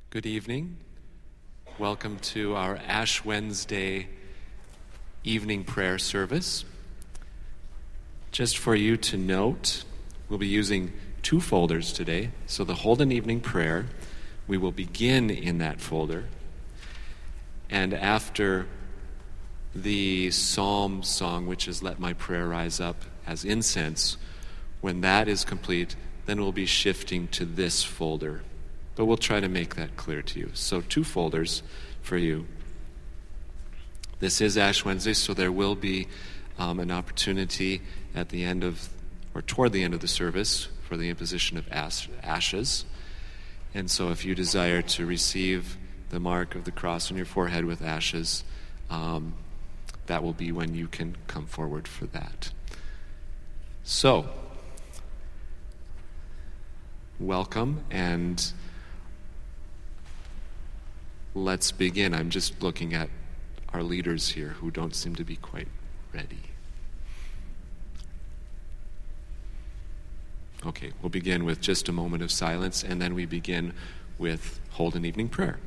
Good evening. Welcome to our Ash Wednesday evening prayer service. Just for you to note, we'll be using two folders today. So the Holden Evening Prayer, we will begin in that folder. And after the psalm song, which is Let My Prayer Rise Up as incense, when that is complete, then we'll be shifting to this folder. But we'll try to make that clear to you. So two folders for you. This is Ash Wednesday, so there will be an opportunity at the end of, or toward the end of the service for the imposition of ashes. And so if you desire to receive the mark of the cross on your forehead with ashes, that will be when you can come forward for that. So, welcome, and let's begin. I'm just looking at our leaders here who don't seem to be quite ready. Okay, we'll begin with just a moment of silence, and then we begin with Holden Evening Prayer.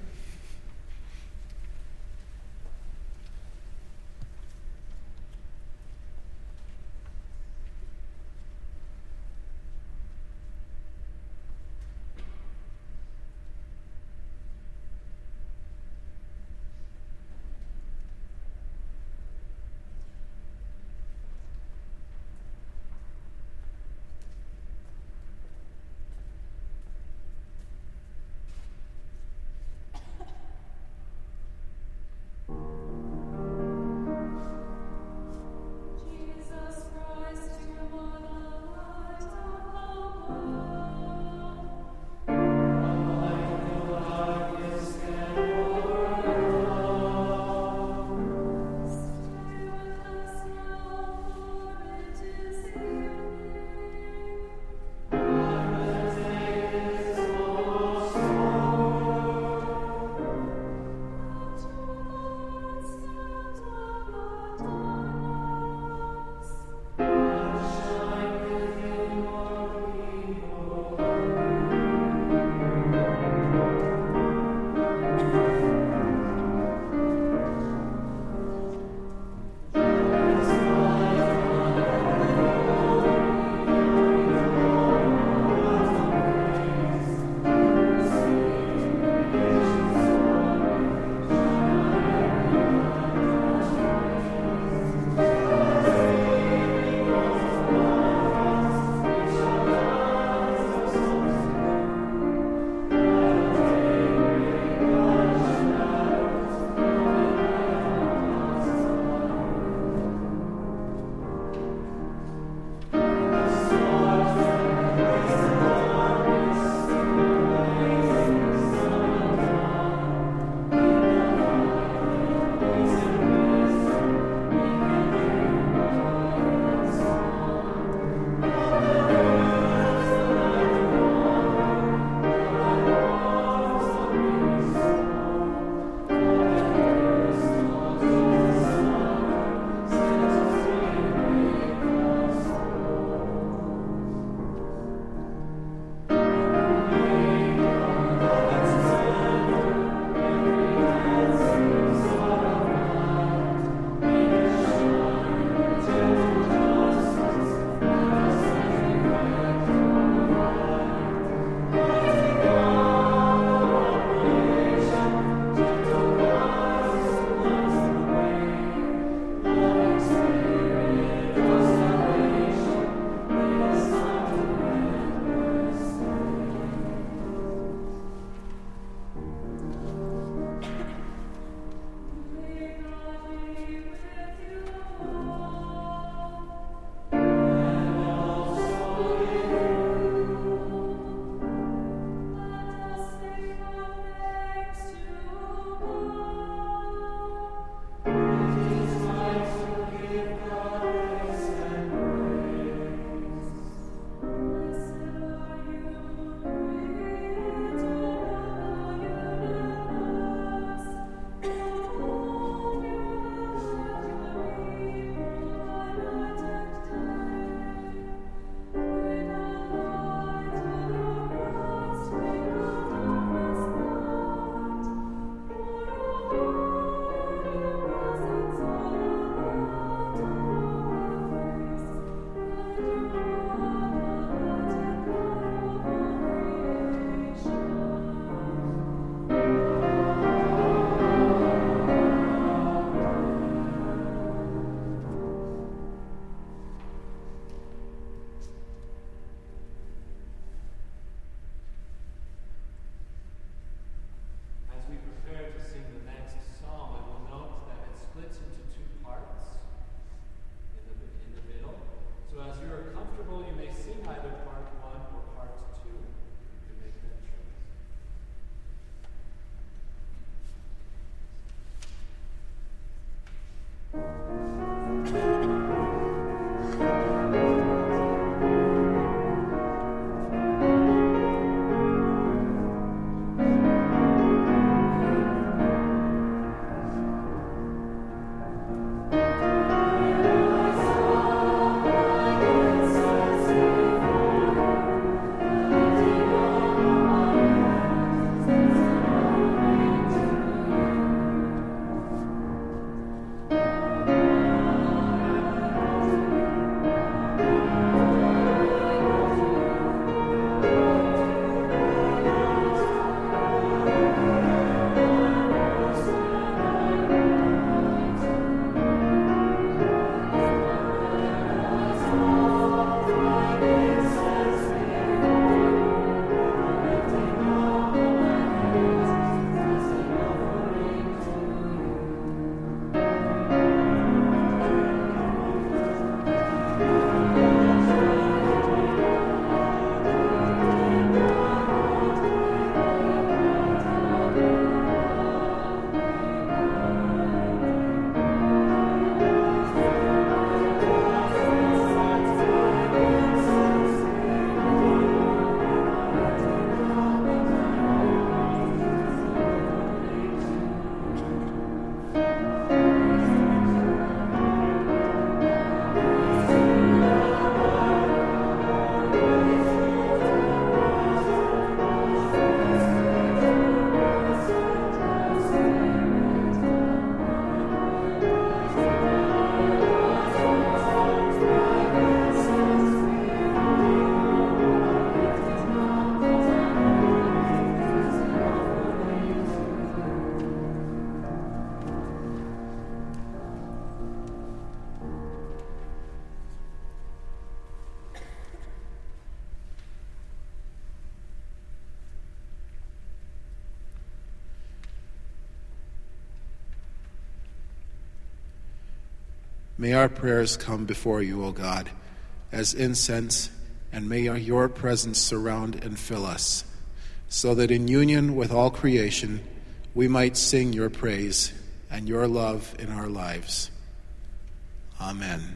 may our prayers come before you, O God, as incense, and may your presence surround and fill us, so that in union with all creation we might sing your praise and your love in our lives. Amen.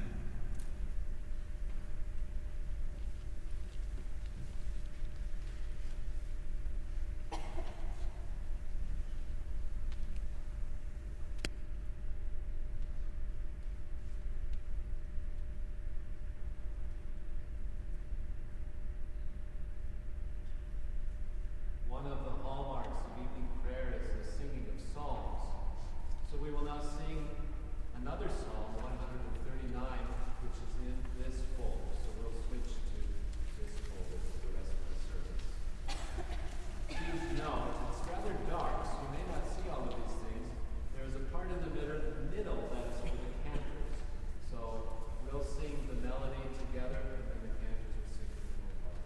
One of the hallmarks of evening prayer is the singing of psalms. So we will now sing another psalm, 139, which is in this folder. So we'll switch to this folder for the rest of the service. Please note, it's rather dark, so you may not see all of these things. There's a part in the middle that's for the cantors. So we'll sing the melody together, and then the cantors will sing the middle part.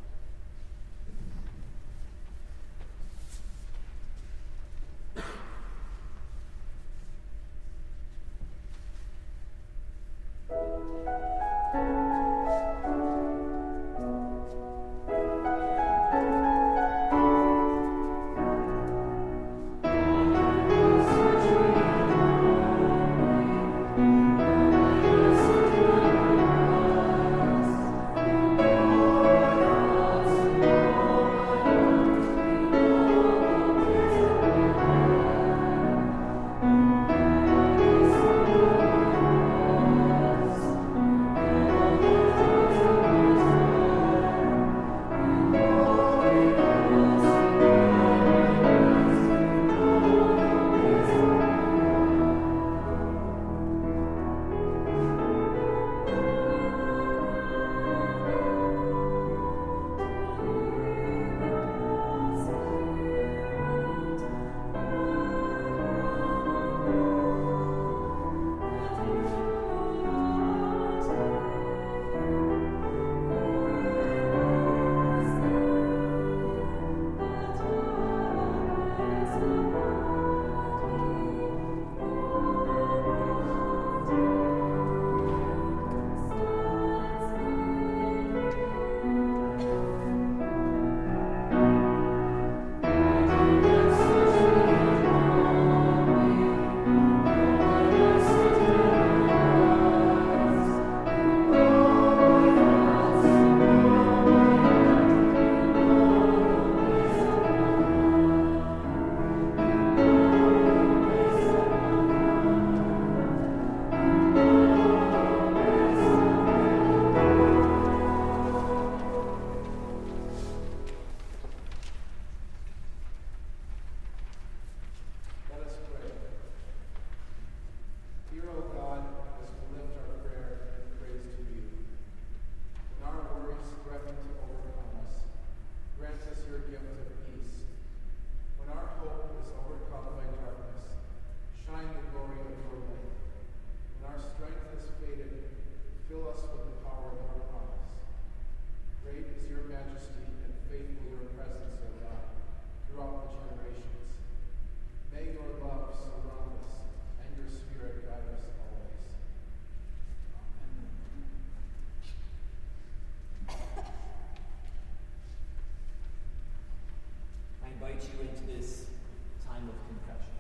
invite you into this time of confession.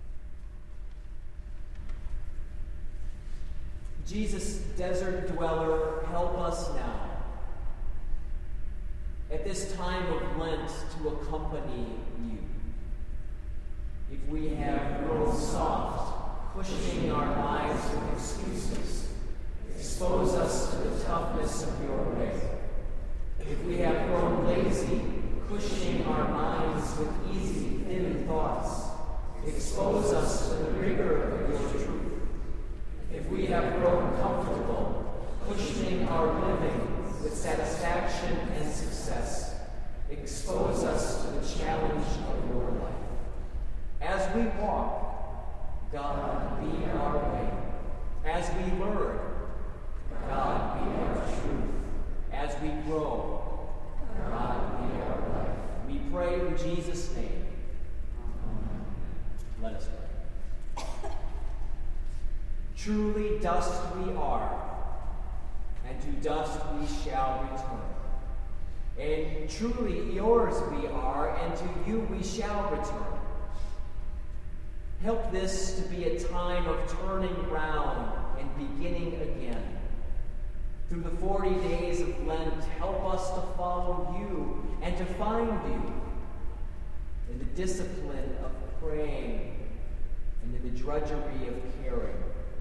Jesus, desert dweller, help us now, at this time of Lent, to accompany you. If we have grown soft, cushioning our lives with excuses, expose us to the toughness of your way. If we have grown lazy, cushioning our minds with easy, thin thoughts, expose us to the rigor of your truth. If we have grown comfortable, cushioning our living with satisfaction and success, expose us to the challenge of your life. As we walk, God, be our way. As we learn, God, be our truth. As we grow, God, be our life. We pray in Jesus' name. Amen. Let us pray. Truly dust we are, and to dust we shall return. And truly yours we are, and to you we shall return. Help this to be a time of turning round and beginning again. Through the 40 days of Lent, help us to follow you and to find you in the discipline of praying and in the drudgery of caring.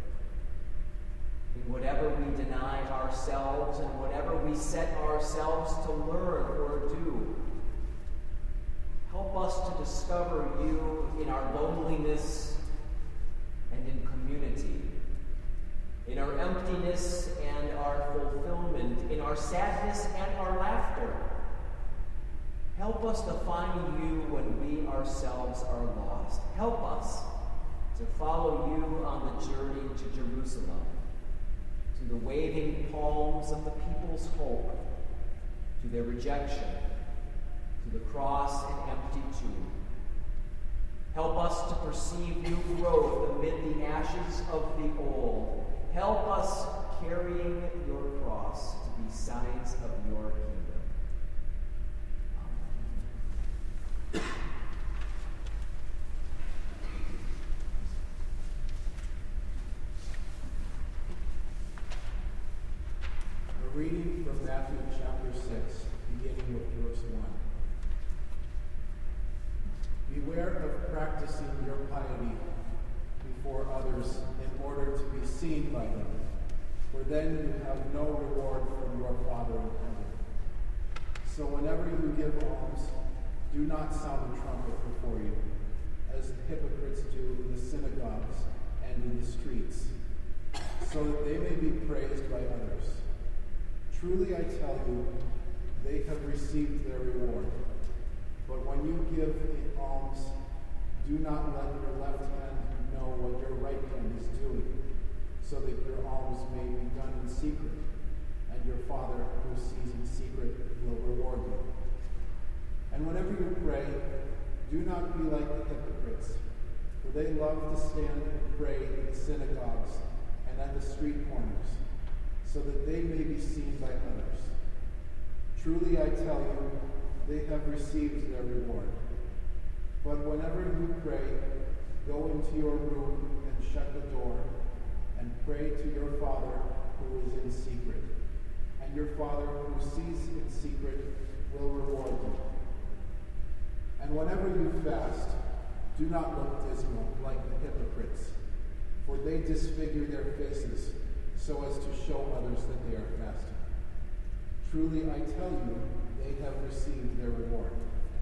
In whatever we deny ourselves and whatever we set ourselves to learn or do, help us to discover you in our loneliness and in community, in our emptiness and our fulfillment, in our sadness and our laughter. Help us to find you when we ourselves are lost. Help us to follow you on the journey to Jerusalem, to the waving palms of the people's hope, to their rejection, to the cross and empty tomb. Help us to perceive new growth amid the ashes of the old. Help us carrying your cross to be signs of your kingdom. Amen. A reading from Matthew chapter 6, beginning with verse 1. Beware of practicing your piety before others in order to be seen by them, for then you have no reward from your Father in heaven. So whenever you give alms, do not sound the trumpet before you, as the hypocrites do in the synagogues and in the streets, so that they may be praised by others. Truly I tell you, they have received their reward. But when you give alms, do not let your left hand know what your right hand is doing, so that your alms may be done in secret, and your Father who sees in secret will reward you. And whenever you pray, do not be like the hypocrites, for they love to stand and pray in the synagogues and at the street corners, so that they may be seen by others. Truly I tell you, they have received their reward. But whenever you pray, go into your room and shut the door, and pray to your Father who is in secret. And your Father who sees in secret will reward you. And whenever you fast, do not look dismal like the hypocrites, for they disfigure their faces so as to show others that they are fasting. Truly I tell you, they have received their reward.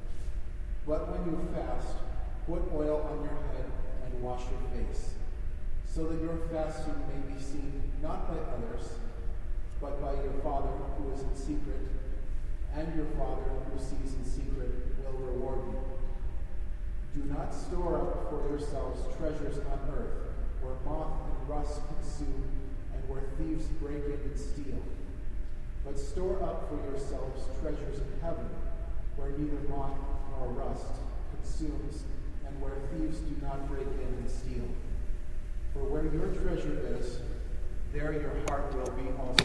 But when you fast, put oil on your head and wash your face, so that your fasting may be seen not by others, but by your Father who is in secret, and your Father who sees in secret will reward you. Do not store up for yourselves treasures on earth, where moth and rust consume, and where thieves break in and steal. But store up for yourselves treasures in heaven, where neither moth nor rust consumes, and where thieves do not break in and steal. For where your treasure is, there your heart will be also.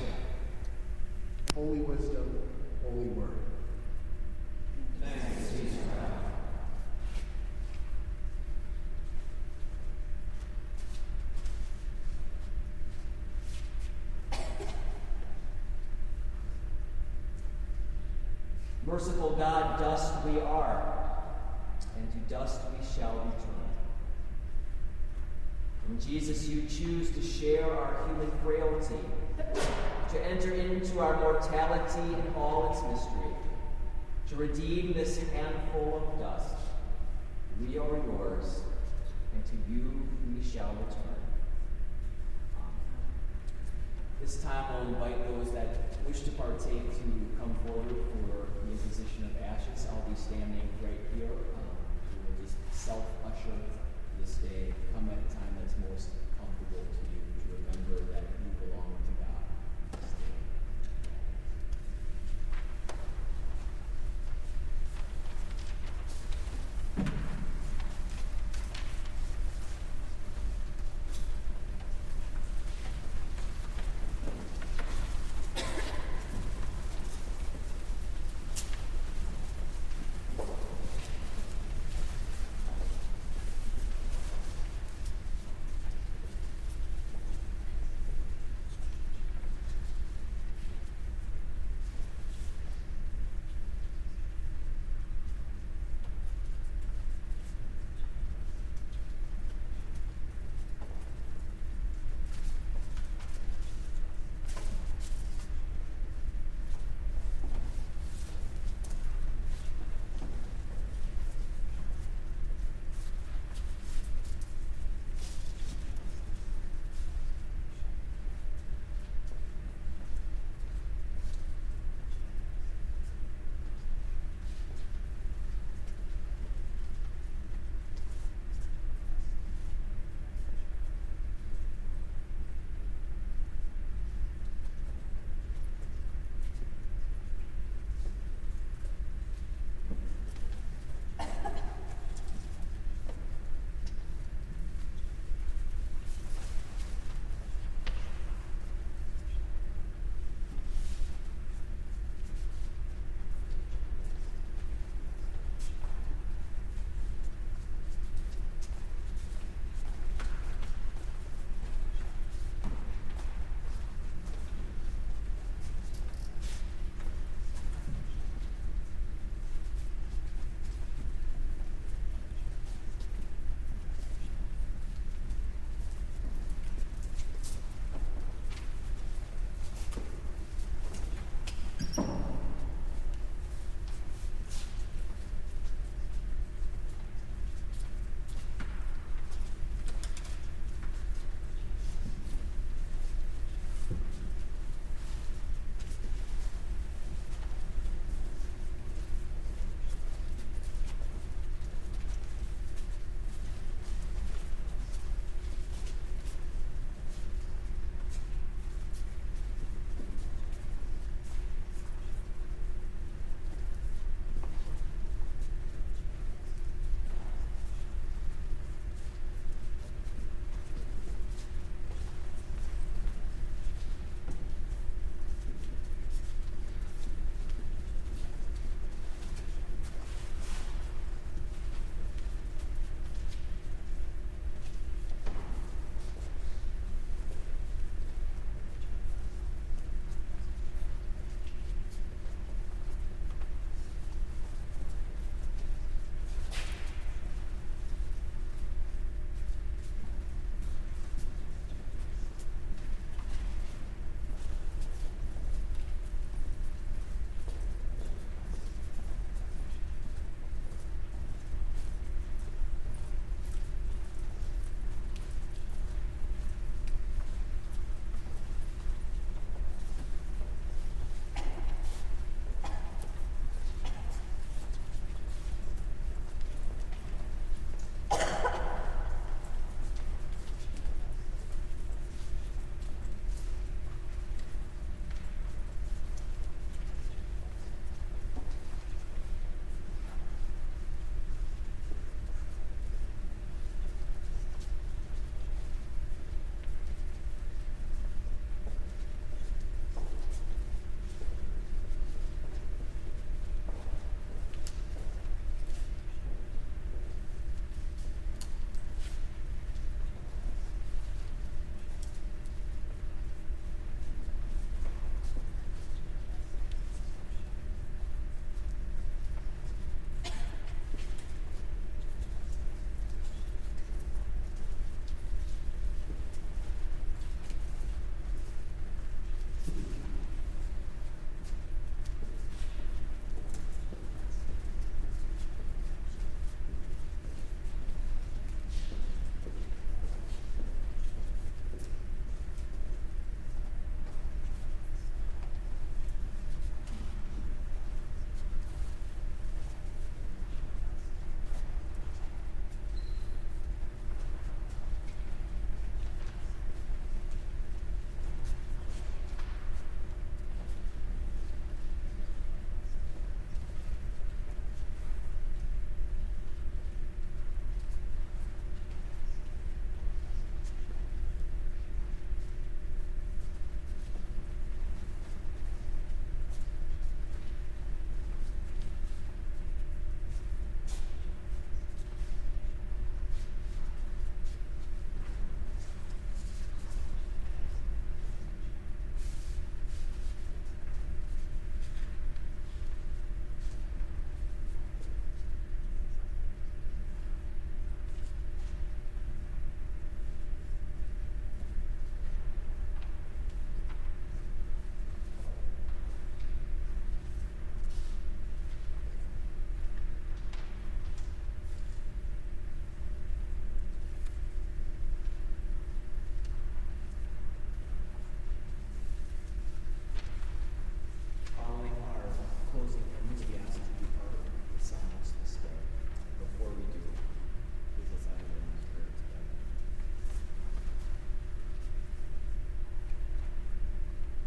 Holy wisdom, holy word. Thanks be to God. Merciful God, dust we are, and to dust we shall return. In Jesus, you choose to share our human frailty, to enter into our mortality in all its mystery, to redeem this handful of dust. We are yours, and to you we shall return. This time I'll invite those that wish to partake to come forward for the imposition of ashes. I'll be standing right here. We will just self-usher this day. Come at a time that's most comfortable to you, to remember that you belong to God this day.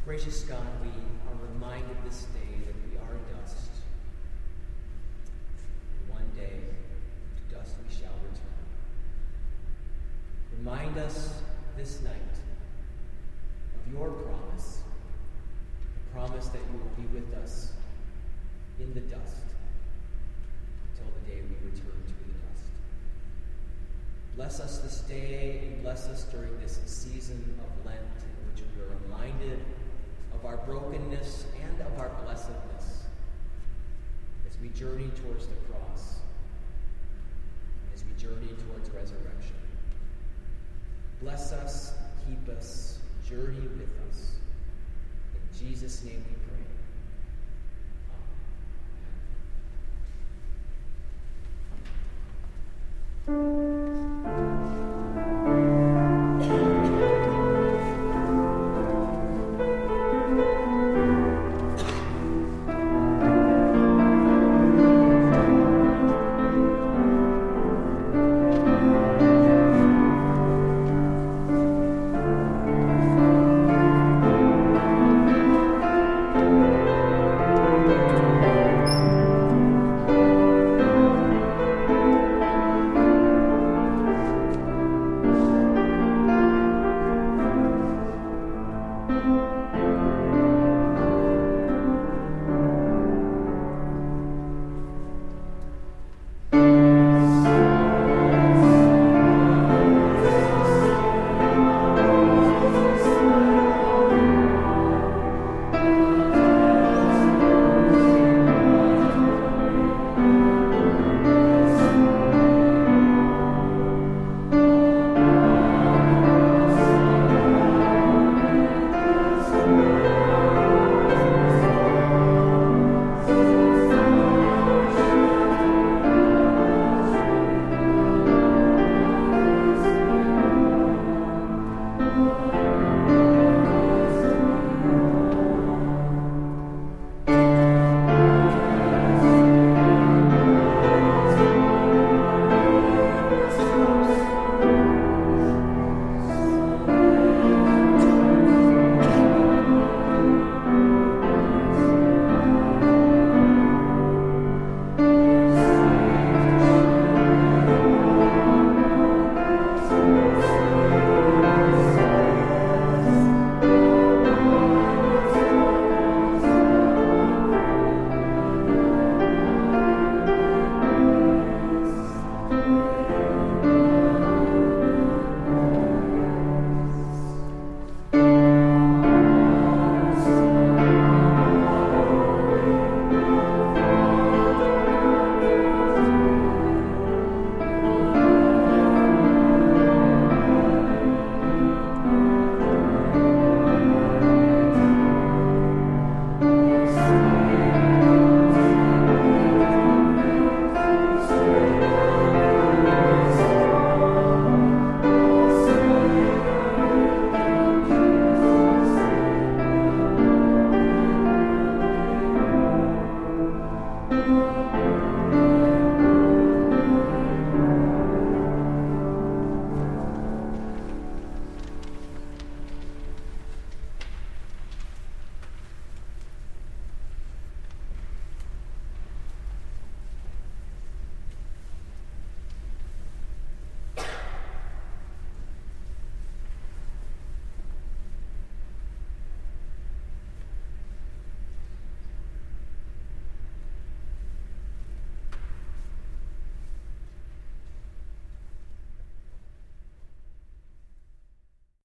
Gracious God, we are reminded this day that we are dust. One day, to dust we shall return. Remind us this night of your promise, the promise that you will be with us in the dust until the day we return to the dust. Bless us this day and bless us during this season of Lent in which we are reminded of our brokenness and of our blessedness as we journey towards the cross, as we journey towards resurrection. Bless us, keep us, journey with us. In Jesus' name we pray.